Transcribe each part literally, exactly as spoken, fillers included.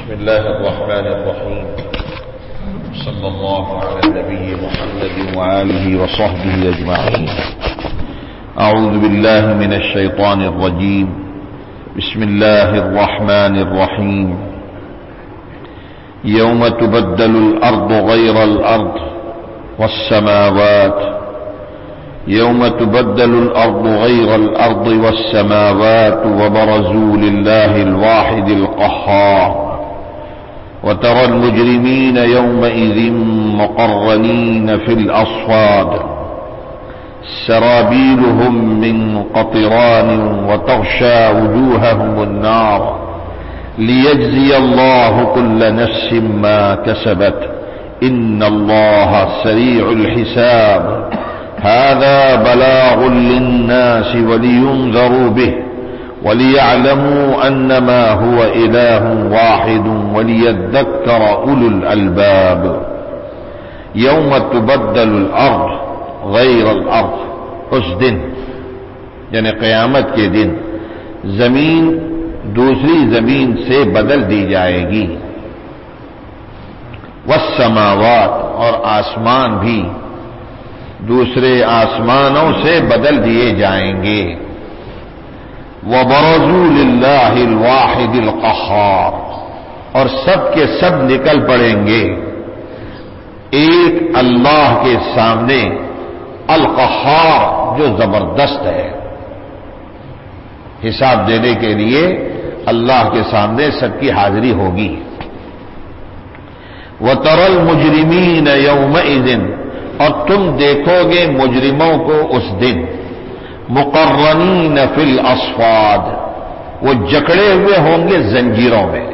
بسم الله الرحمن الرحيم. صلى الله على النبي محمد وآله وصحبه أجمعين. أعوذ بالله من الشيطان الرجيم. بسم الله الرحمن الرحيم. يوم تبدل الأرض غير الأرض والسماوات يوم تبدل الأرض غير الأرض والسماوات وبرزوا لله الواحد القهار وترى المجرمين يومئذ مقرنين في الأصفاد سرابيلهم من قطران وتغشى وجوههم النار ليجزي الله كل نفس ما كسبت إن الله سريع الحساب هذا بلاغ للناس ولينذروا به وليعلموا أنما هو إله واحد وليذكر أولو الألباب. يوم تبدل الأرض غير الأرض، اس دن یعنی قیامت کے دن زمین دوسری زمین سے بدل دی جائے گی، والسماوات اور آسمان بھی دوسرے آسمانوں سے بدل دیے جائیں گے، وَبَرَزُوا لِلَّهِ الْوَاحِدِ الْقَهَّارِ اور سب کے سب نکل پڑیں گے ایک اللہ کے سامنے القہار جو زبردست ہے، حساب دینے کے لیے اللہ کے سامنے سب کی حاضری ہوگی. وَتَرَى الْمُجْرِمِينَ يَوْمَئِذٍ اور تم دیکھو گے مجرموں کو اس دن مقرنین فی الاصفاد وہ جکڑے ہوئے ہوں گے زنجیروں میں.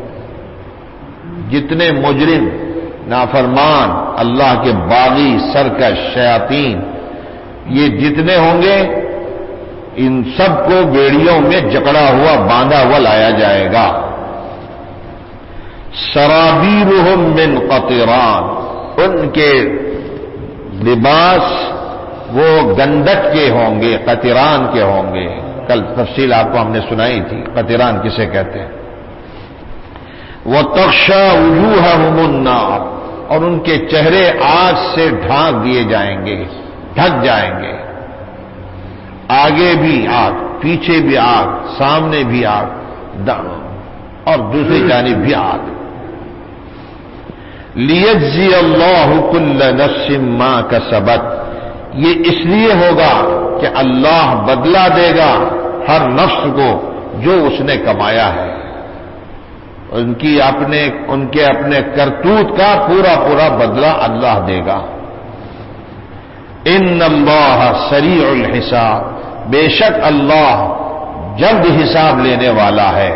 جتنے مجرم نافرمان اللہ کے باغی سرکش شیاطین یہ جتنے ہوں گے ان سب کو بیڑیوں میں جکڑا ہوا باندھا ہوا لایا جائے گا. سرابیلہم من قطران ان کے لباس وہ گندک کے ہوں گے، قطران کے ہوں گے. کل تفصیل آپ کو ہم نے سنائی تھی قطران کسے کہتے ہیں. وَتَغْشَى وُجُوهَهُمُ النَّارُ اور ان کے چہرے آگ سے ڈھانک دیے جائیں گے، ڈھک جائیں گے. آگے بھی آگ، پیچھے بھی آگ، سامنے بھی آگ اور دوسری جانب بھی آگ. لِيَجْزِيَ اللَّهُ كُلَّ نَفْسٍ مَا كَسَبَتْ یہ اس لیے ہوگا کہ اللہ بدلہ دے گا ہر نفس کو جو اس نے کمایا ہے، ان کی اپنے ان کے اپنے کرتوت کا پورا پورا بدلہ اللہ دے گا. ان اللہ سریع الحساب بے شک اللہ جلد حساب لینے والا ہے.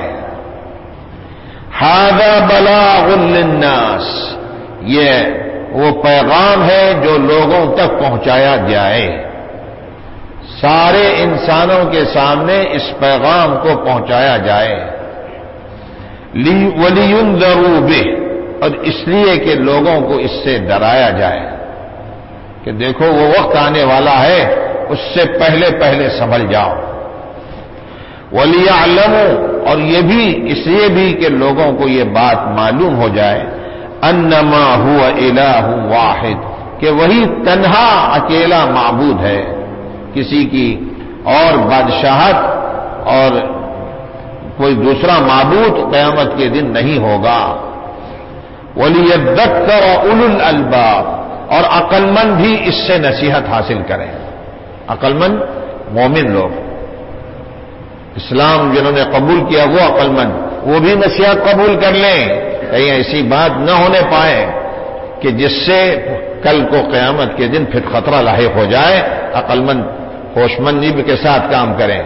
ھذا بلاغ للناس یہ وہ پیغام ہے جو لوگوں تک پہنچایا جائے، سارے انسانوں کے سامنے اس پیغام کو پہنچایا جائے. وَلِيُنذَرُوا بِهِ اور اس لیے کہ لوگوں کو اس سے ڈرایا جائے کہ دیکھو وہ وقت آنے والا ہے، اس سے پہلے پہلے سنبھل جاؤ. وَلِيَعْلَمُوا اور یہ بھی اس لیے بھی کہ لوگوں کو یہ بات معلوم ہو جائے انما هو الہ واحد کہ وہی تنہا اکیلا معبود ہے، کسی کی اور بادشاہت اور کوئی دوسرا معبود قیامت کے دن نہیں ہوگا. وَلِيَذَّكَّرَ أُولُو الْأَلْبَابِ اور عقل مند بھی اس سے نصیحت حاصل کریں. عقل مند مومن لوگ اسلام جنہوں نے قبول کیا وہ عقل مند وہ بھی نصیحت قبول کر لیں، کہیں ایسی بات نہ ہونے پائے کہ جس سے کل کو قیامت کے دن پھر خطرہ لاحق ہو جائے. عقل مند ہوش مندی کے ساتھ کام کریں.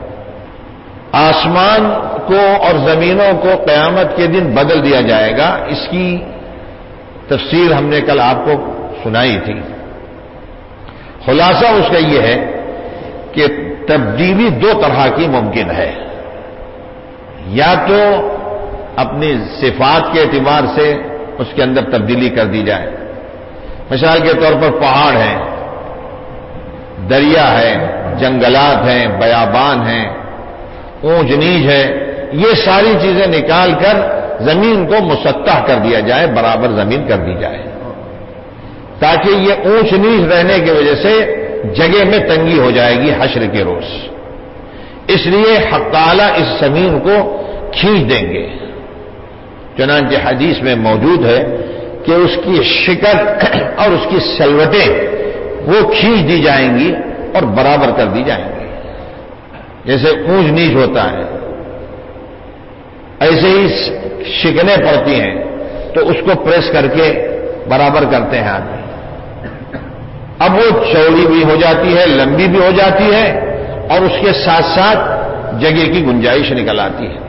آسمان کو اور زمینوں کو قیامت کے دن بدل دیا جائے گا، اس کی تفسیر ہم نے کل آپ کو سنائی تھی. خلاصہ اس کا یہ ہے کہ تبدیلی دو طرح کی ممکن ہے، یا تو اپنی صفات کے اعتبار سے اس کے اندر تبدیلی کر دی جائے. مثال کے طور پر پہاڑ ہیں، دریا ہے، جنگلات ہیں، بیابان ہیں، اونچ نیچ ہے، یہ ساری چیزیں نکال کر زمین کو مسطح کر دیا جائے، برابر زمین کر دی جائے، تاکہ یہ اونچ نیچ رہنے کی وجہ سے جگہ میں تنگی ہو جائے گی حشر کے روز۔ اس لیے حق تعالی اس زمین کو کھینچ دیں گے۔ چنانچہ حدیث میں موجود ہے کہ اس کی شکل اور اس کی سلوٹیں وہ کھینچ دی جائیں گی اور برابر کر دی جائیں گی۔ جیسے اونچ نیچ ہوتا ہے ایسے ہی شکنیں پڑتی ہیں تو اس کو پریس کر کے برابر کرتے ہیں آدمی۔ اب وہ چوڑی بھی ہو جاتی ہے، لمبی بھی ہو جاتی ہے، اور اس کے ساتھ ساتھ جگہ کی گنجائش نکل آتی ہے۔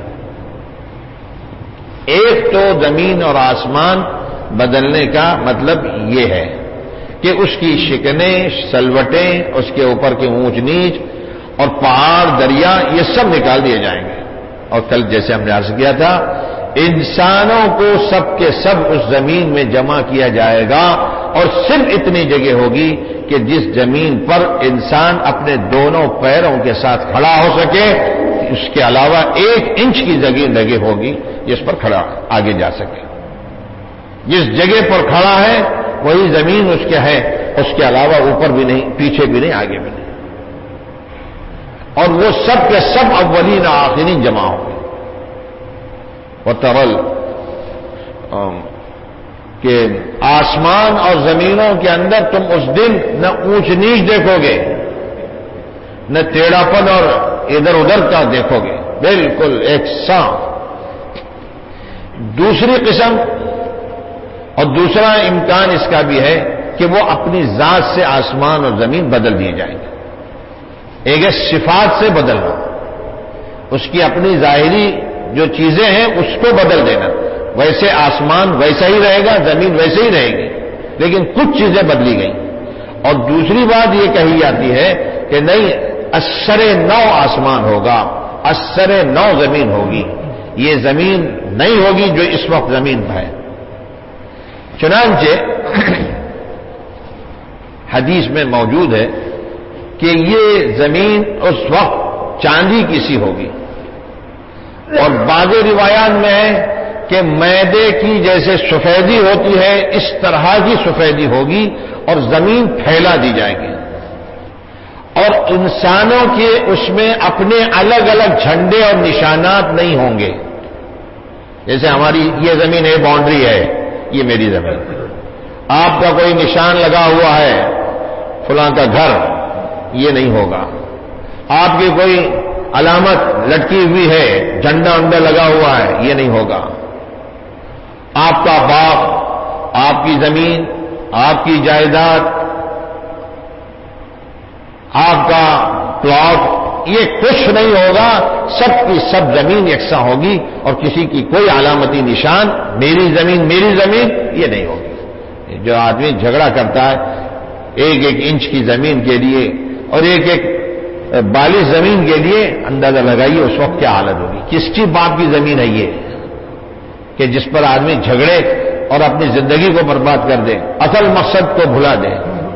ایک تو زمین اور آسمان بدلنے کا مطلب یہ ہے کہ اس کی شکنیں، سلوٹیں، اس کے اوپر کی اونچ نیچ اور پہاڑ، دریا، یہ سب نکال دیے جائیں گے۔ اور کل جیسے ہم نے عرض کیا تھا، انسانوں کو سب کے سب اس زمین میں جمع کیا جائے گا، اور صرف اتنی جگہ ہوگی کہ جس زمین پر انسان اپنے دونوں پیروں کے ساتھ کھڑا ہو سکے، اس کے علاوہ ایک انچ کی جگہ لگے ہوگی جس پر کھڑا آگے جا سکے۔ جس جگہ پر کھڑا ہے وہی زمین اس کے ہے، اس کے علاوہ اوپر بھی نہیں، پیچھے بھی نہیں، آگے بھی نہیں۔ اور وہ سب کے سب اولین آخرین جمع ہوں گے۔ وہ ترل کہ آسمان اور زمینوں کے اندر تم اس دن نہ اونچ نیچ دیکھو گے، نہ ٹیڑھاپن اور ادھر ادھر کا دیکھو گے، بالکل ایک ساں۔ دوسری قسم اور دوسرا امکان اس کا بھی ہے کہ وہ اپنی ذات سے آسمان اور زمین بدل دیے جائیں گے۔ ایک ہے صفات سے بدلنا، اس کی اپنی ظاہری جو چیزیں ہیں اس کو بدل دینا، ویسے آسمان ویسا ہی رہے گا، زمین ویسے ہی رہے گی، لیکن کچھ چیزیں بدلی گئیں۔ اور دوسری بات یہ کہی جاتی ہے کہ نہیں، اثر نو آسمان ہوگا، اثر نو زمین ہوگی، یہ زمین نہیں ہوگی جو اس وقت زمین پر ہے۔ چنانچہ حدیث میں موجود ہے کہ یہ زمین اس وقت چاندی کی سی ہوگی، اور بعض روایات میں ہے کہ میدے کی جیسے سفیدی ہوتی ہے اس طرح کی سفیدی ہوگی، اور زمین پھیلا دی جائے گی، اور انسانوں کے اس میں اپنے الگ الگ جھنڈے اور نشانات نہیں ہوں گے۔ جیسے ہماری یہ زمین ہے، باؤنڈری ہے، یہ میری زمین، آپ کا کوئی نشان لگا ہوا ہے فلاں کا گھر، یہ نہیں ہوگا۔ آپ کی کوئی علامت لٹکی ہوئی ہے، جھنڈا انڈا لگا ہوا ہے، یہ نہیں ہوگا۔ آپ کا باغ، آپ کی زمین، آپ کی جائیداد، آپ کا پلاٹ، یہ کچھ نہیں ہوگا، سب کی سب زمین یکساں ہوگی، اور کسی کی کوئی علامتی نشان میری زمین میری زمین یہ نہیں ہوگی۔ جو آدمی جھگڑا کرتا ہے ایک ایک انچ کی زمین کے لیے اور ایک ایک بالیس زمین کے لیے، اندازہ لگائیے اس وقت کیا حالت ہوگی۔ کس کی باپ کی زمین ہے یہ کہ جس پر آدمی جھگڑے اور اپنی زندگی کو برباد کر دے، اصل مقصد کو بھلا دے۔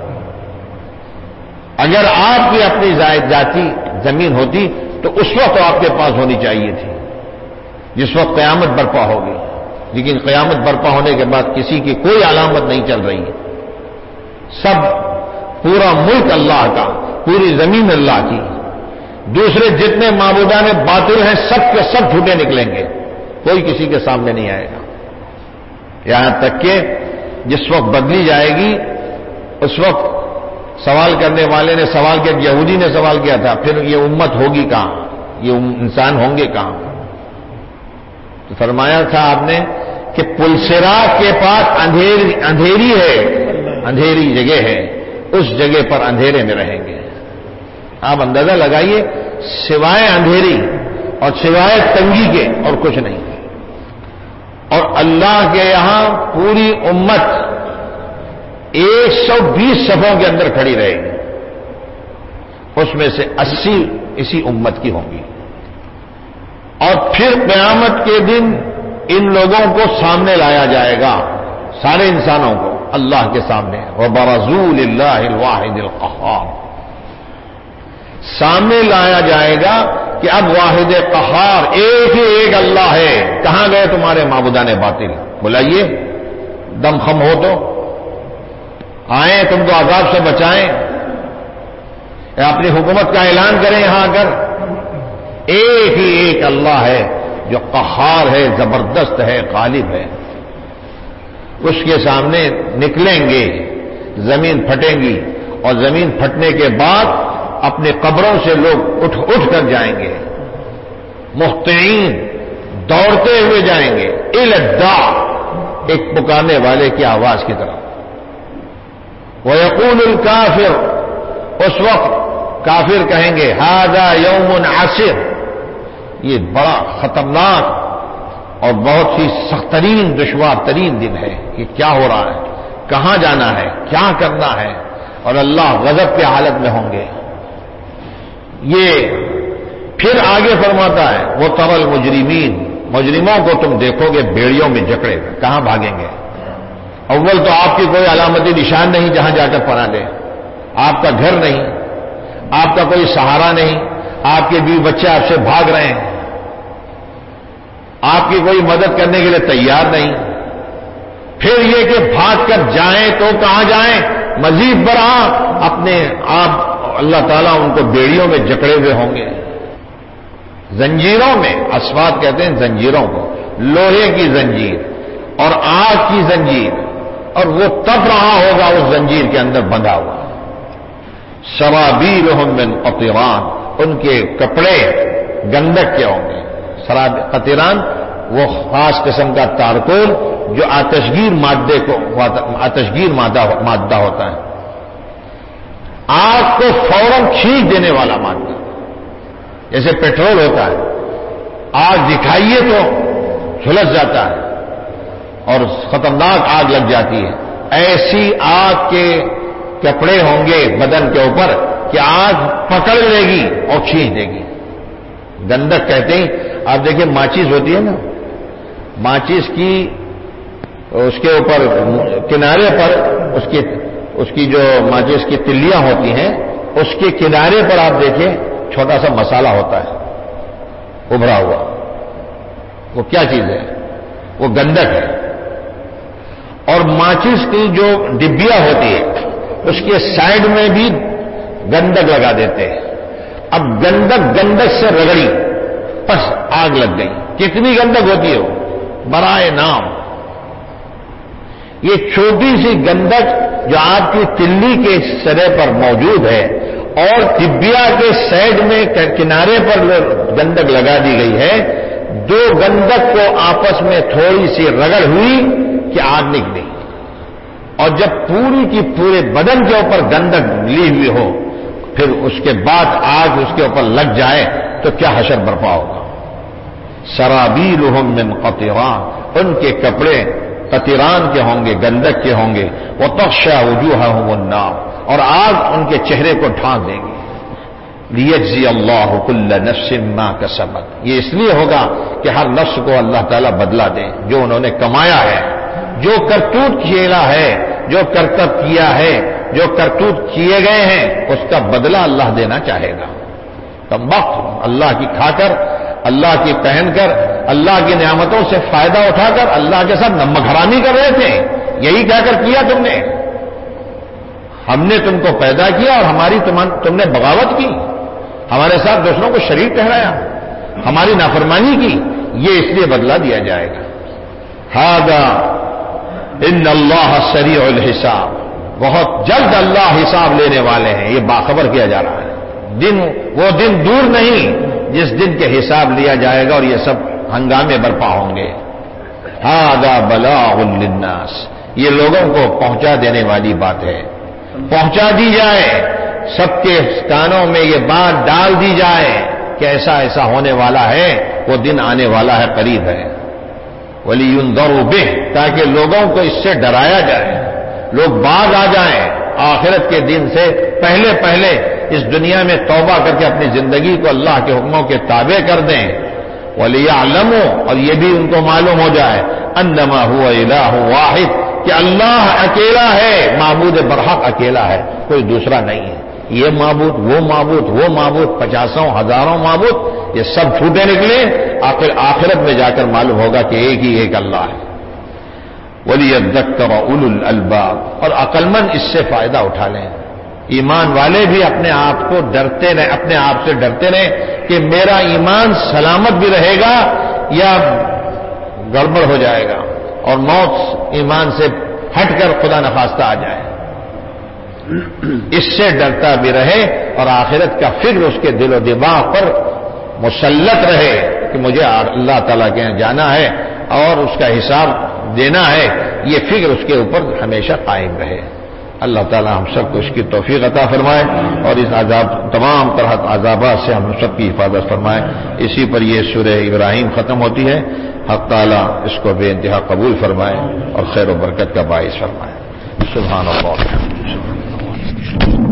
اگر آپ کی اپنی ذاتی زمین ہوتی تو اس وقت آپ کے پاس ہونی چاہیے تھی، جس وقت قیامت برپا ہوگی، لیکن قیامت برپا ہونے کے بعد کسی کی کوئی علامت نہیں چل رہی ہے۔ سب، پورا ملک اللہ کا، پوری زمین اللہ کی، دوسرے جتنے معبودان باطل ہیں سب کے سب جھوٹے نکلیں گے، کوئی کسی کے سامنے نہیں آئے گا۔ یہاں تک کہ جس وقت بدلی جائے گی اس وقت سوال کرنے والے نے سوال کیا، یہودی نے سوال کیا تھا، پھر یہ امت ہوگی کہاں، یہ انسان ہوں گے کہاں؟ تو فرمایا تھا آپ نے کہ پلسرات کے پاس اندھیری اندھیری ہے، اندھیری جگہ ہے، اس جگہ پر اندھیرے میں رہیں گے۔ آپ اندازہ لگائیے، سوائے اندھیری اور سوائے تنگی کے اور کچھ نہیں۔ اور اللہ کے یہاں پوری امت ایک سو بیس صفوں کے اندر کھڑی رہے گی، اس میں سے اسی اسی امت کی ہوں گی۔ اور پھر قیامت کے دن ان لوگوں کو سامنے لایا جائے گا، سارے انسانوں کو اللہ کے سامنے، وَبَرَزُوا لِلَّهِ الْوَاحِدِ الْقَهَّارِ، سامنے لایا جائے گا کہ اب واحد قہار ایک ہی ایک اللہ ہے. کہاں گئے تمہارے معبودان باطل؟ بلائیے، دم خم ہو تو آئیں، تم کو عذاب سے بچائیں، اپنی حکومت کا اعلان کریں یہاں آ کر. ایک ہی ایک اللہ ہے جو قہار ہے، زبردست ہے، غالب ہے. اس کے سامنے نکلیں گے، زمین پھٹیں گی، اور زمین پھٹنے کے بعد اپنے قبروں سے لوگ اٹھ اٹھ کر جائیں گے، مہطعین، دوڑتے ہوئے جائیں گے، الداع، ایک پکارنے والے کی آواز کی طرف. وَيَقُولُ الْكَافِرُ، اس وقت کافر کہیں گے هَذَا يَوْمٌ عَسِرٌ، یہ بڑا خطرناک اور بہت ہی سخت ترین، دشوار ترین دن ہے. کہ کیا ہو رہا ہے، کہاں جانا ہے، کیا کرنا ہے، اور اللہ غضب کی حالت میں ہوں گے. یہ پھر آگے فرماتا ہے وہ ترل مجرمین، مجرموں کو تم دیکھو گے بیڑیوں میں جکڑے، کہاں بھاگیں گے؟ اول تو آپ کی کوئی علامتی نشان نہیں جہاں جا کر پناہ لے، آپ کا گھر نہیں، آپ کا کوئی سہارا نہیں، آپ کے بیوی بچے آپ سے بھاگ رہے ہیں، آپ کی کوئی مدد کرنے کے لیے تیار نہیں. پھر یہ کہ بھاگ کر جائیں تو کہاں جائیں؟ مزید برآں اپنے آپ اللہ تعالیٰ ان کو بیڑیوں میں جکڑے ہوئے ہوں گے، زنجیروں میں. اسوات کہتے ہیں زنجیروں کو، لوہے کی زنجیر اور آگ کی زنجیر، اور وہ تب رہا ہوگا اس زنجیر کے اندر بندھا ہوا. سرابیلہم من قطران، ان کے کپڑے گندک کے ہوں گے. سراب قطران وہ خاص قسم کا تارکول جو آتشگیر مادے کو آتشگیر مادہ ہوتا ہے، آگ کو فوراً کھینچ دینے والا مادہ. جیسے پیٹرول ہوتا ہے، آگ دکھائیے تو جھلس جاتا ہے اور خطرناک آگ لگ جاتی ہے. ایسی آگ کے کپڑے ہوں گے بدن کے اوپر کہ آگ پکڑ لے گی اور کھینچ دے گی. گندک کہتے ہیں، آپ دیکھیں ماچس ہوتی ہے نا، ماچس کی اس کے اوپر کنارے پر اس کی اس کی جو ماچس کی تلیاں ہوتی ہیں، اس کے کنارے پر آپ دیکھیں چھوٹا سا مسالہ ہوتا ہے ابھرا ہوا. وہ کیا چیز ہے؟ وہ گندک ہے. اور ماچس کی جو ڈبیا ہوتی ہے اس کے سائڈ میں بھی گندک لگا دیتے ہیں. اب گندک گندک سے رگڑی، بس آگ لگ گئی. کتنی گندک ہوتی ہے وہ برائے نام. یہ چھوٹی سی گندک جو آپ کی تلی کے سرے پر موجود ہے اور ٹبیا کے سائڈ میں کنارے پر گندک لگا دی گئی ہے، دو گندک کو آپس میں تھوڑی سی رگڑ ہوئی کہ آگ نکلی. اور جب پوری کی پورے بدن کے اوپر گندک لی ہوئی ہو، پھر اس کے بعد آگ اس کے اوپر لگ جائے تو کیا حشر برپا ہوگا. سرابیلہم من قطران، ان کے کپڑے قطران کے ہوں گے، گندک کے ہوں گے. وتغشی وجوہہم النار، اور آگ ان کے چہرے کو ڈھانک دے گی. لیجزی اللہ کل نفس ما کسبت، یہ اس لیے ہوگا کہ ہر نفس کو اللہ تعالیٰ بدلہ دے جو انہوں نے کمایا ہے، جو کرتوت کھیلا ہے، جو کرتب کیا ہے، جو کرتوت کیے گئے ہیں، اس کا بدلہ اللہ دینا چاہے گا. تم وقت اللہ کی کھا کر، اللہ کی پہن کر، اللہ کی نعمتوں سے فائدہ اٹھا کر اللہ کے ساتھ نمک حرامی کر رہے تھے، یہی کہہ کر کیا تم نے. ہم نے تم کو پیدا کیا اور ہماری تم نے بغاوت کی، ہمارے ساتھ دوسروں کو شریک ٹھہرایا، ہماری نافرمانی کی. یہ اس لیے بدلہ دیا جائے گا. ھذا ان اللہ سریع الحساب، بہت جلد اللہ حساب لینے والے ہیں. یہ باخبر کیا جا رہا ہے. دن وہ دن دور نہیں جس دن کے حساب لیا جائے گا اور یہ سب ہنگامے برپا ہوں گے. ھذا بلاغ للناس، یہ لوگوں کو پہنچا دینے والی بات ہے. پہنچا دی جائے، سب کے کانوں میں یہ بات ڈال دی جائے کہ ایسا ایسا ہونے والا ہے، وہ دن آنے والا ہے، قریب ہے. وَلِيُنذَرُوا بِهِ، تاکہ لوگوں کو اس سے ڈرایا جائے، لوگ باز آ جائیں آخرت کے دن سے پہلے پہلے اس دنیا میں توبہ کر کے اپنی زندگی کو اللہ کے حکموں کے تابع کر دیں. وَلِيَعْلَمُوا، اور یہ بھی ان کو معلوم ہو جائے، أَنَّمَا هُوَ إِلَٰهٌ وَاحِدٌ، کہ اللہ اکیلا ہے، معبود برحق اکیلا ہے، کوئی دوسرا نہیں ہے. یہ معبود وہ معبود وہ معبود پچاسوں ہزاروں معبود یہ سب چھوٹے نکلے، آخر آخرت میں جا کر معلوم ہوگا کہ ایک ہی ایک اللہ ہے۔ وَلِيَذَّكَّرَ أُولُو الْأَلْبَابِ، اور عقلمند اس سے فائدہ اٹھا لیں۔ ایمان والے بھی اپنے آپ کو ڈرتے رہیں، اپنے آپ سے ڈرتے رہیں کہ میرا ایمان سلامت بھی رہے گا یا گڑبڑ ہو جائے گا اور موت ایمان سے ہٹ کر خدا نخواستہ آ جائے، اس سے ڈرتا بھی رہے اور آخرت کا فکر اس کے دل و دماغ پر مسلط رہے کہ مجھے اللہ تعالیٰ کے یہاں جانا ہے اور اس کا حساب دینا ہے، یہ فکر اس کے اوپر ہمیشہ قائم رہے۔ اللہ تعالیٰ ہم سب کو اس کی توفیق عطا فرمائے اور اس عذاب تمام طرح عذابات سے ہم سب کی حفاظت فرمائے۔ اسی پر یہ سورہ ابراہیم ختم ہوتی ہے۔ حق تعالیٰ اس کو بے انتہا قبول فرمائے اور خیر و برکت کا باعث فرمائے۔ سبحان اللہ۔